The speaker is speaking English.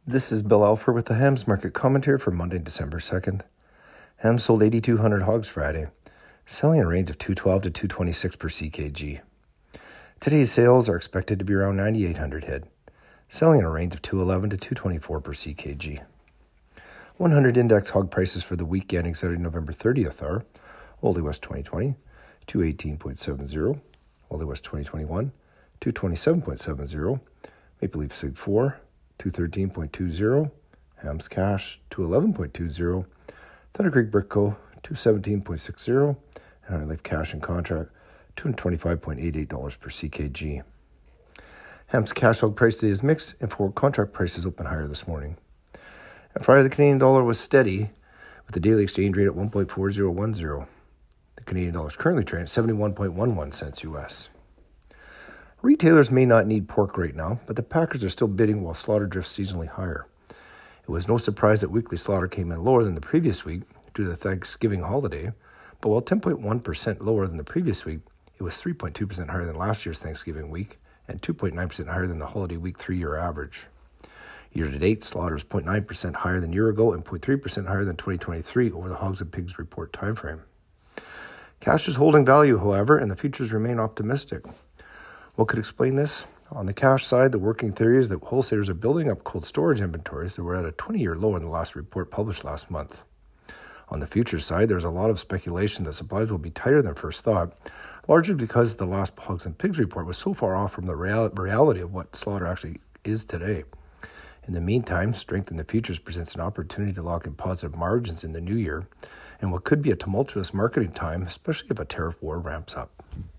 This is Bill Alford with the Hams Market Commentary for Monday, December 2nd. Hams sold 8,200 hogs Friday, selling in a range of 212 to 226 per CKG. Today's sales are expected to be around 9,800 head, selling in a range of 211 to 224 per CKG. 100 index hog prices for the week ending Saturday, November 30th are Oldie West 2020, 218.70, Oldie West 2021, 227.70, Maple Leaf Sig 4, 213.20, Hams Cash 211.20, Thunder Creek Brick Co 217.60, and Iron Leaf Cash and Contract $225.88 per CKG. Hams Cash hog price today is mixed, and forward contract prices open higher this morning. On Friday, the Canadian dollar was steady with the daily exchange rate at 1.4010. The Canadian dollar is currently trading at 71.11 cents US. Retailers may not need pork right now, but the packers are still bidding while slaughter drifts seasonally higher. It was no surprise that weekly slaughter came in lower than the previous week due to the Thanksgiving holiday, but while 10.1% lower than the previous week, it was 3.2% higher than last year's Thanksgiving week and 2.9% higher than the holiday week 3-year average. Year-to-date, slaughter is 0.9% higher than a year ago and 0.3% higher than 2023 over the Hogs and Pigs report timeframe. Cash is holding value, however, and the futures remain optimistic. What could explain this? On the cash side, the working theory is that wholesalers are building up cold storage inventories that were at a 20-year low in the last report published last month. On the futures side, there's a lot of speculation that supplies will be tighter than first thought, largely because the last Hogs and Pigs report was so far off from the reality of what slaughter actually is today. In the meantime, strength in the futures presents an opportunity to lock in positive margins in the new year and what could be a tumultuous marketing time, especially if a tariff war ramps up.